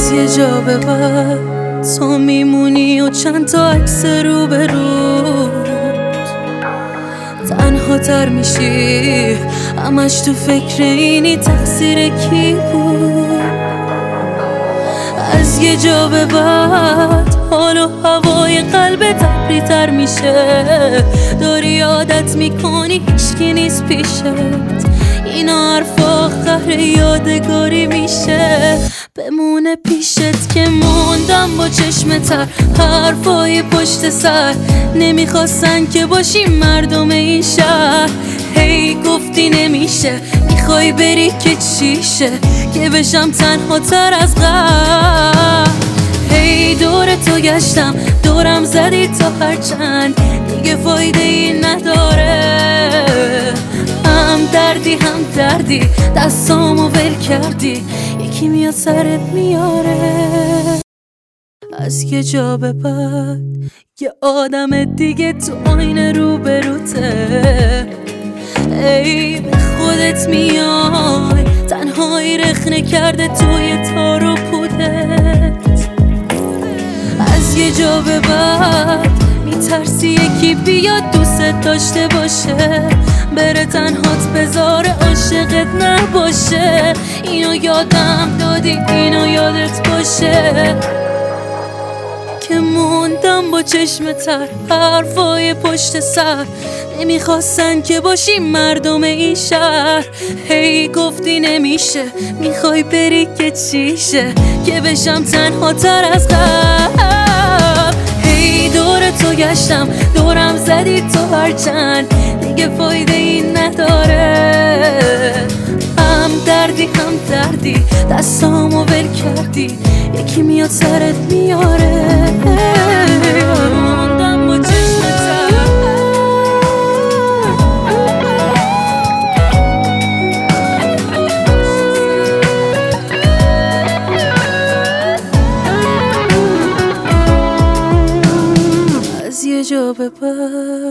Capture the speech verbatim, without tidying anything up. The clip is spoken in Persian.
از یه جا به بعد تو میمونی و چند تا عکس رو به رو تنها تر میشی، همش تو فکر اینی تقصیر کی بود. از یه جا به بعد حال و هوای قلبت ابری تر میشه، داری عادت میکنی هیچکی نیست پیشت، اینا حرف آخر یادگاری میشه، بمونه پیشت که موندم با چشم تر. حرفای پشت سر نمیخواستن که باشی مردم این شهر، هی گفتی نمیشه، میخوای بری که چیشه، که بشم تنها تر از قبل. هی دور تو گشتم، دورم زدی تا هرچند دیگه فایده ای نداره، هم دردی هم دردی دستامو ول کردی، یکی میاد سرت میاره. از یه جا به بعد یه آدم دیگه تو آینه رو بروته، ای به خودت میای، تنهایی رخنه کرده توی تار و پودت. از یه جا به بعد میترسی یکی بیاد دوست داشته باشه، بره تنهات بذاره عاشقت نباشه، اینو یادم دادی اینو یادت باشه که موندم با چشم تر. حرفای پشت سر نمیخواستن که باشی مردم این شهر، هی گفتی نمیشه، میخوای بری که چیشه، که بشم تنها تر از قبل. هی دور تو گشتم، دورم زدی تو هرچند دیگه فایده این نداره، هم دردی هم دردی دستامو ول کردی، یکی میاد سرت میاره. موندم با چشم تر. از یه جا به بعد